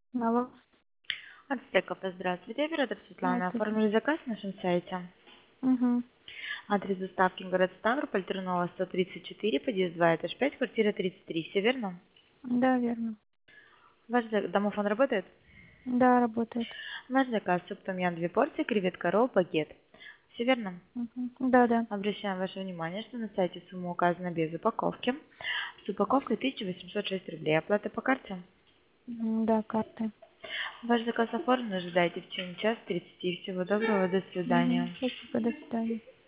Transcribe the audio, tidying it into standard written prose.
Алло, Ацтек кафе, здравствуйте. Оператор Светлана. здравствуйте. Оформили заказ на нашем сайте. Угу. Адрес доставки город Ставрополь, Тернова, 134, подъезд 2, этаж 5, квартира 33. Все верно? Да, верно. Ваш домофон работает? Да, работает. Ваш заказ суп том ям 2 порции, креветка ролл, багет. Все верно? Угу. Да, да. Обращаем ваше внимание, что на сайте сумма указана без упаковки. С упаковкой 1806 рублей. Оплата по карте. Да, карты. Ваш заказ оформлен. Ожидайте в течение часа 30. Всего доброго. До Угу. свидания. Спасибо, до свидания.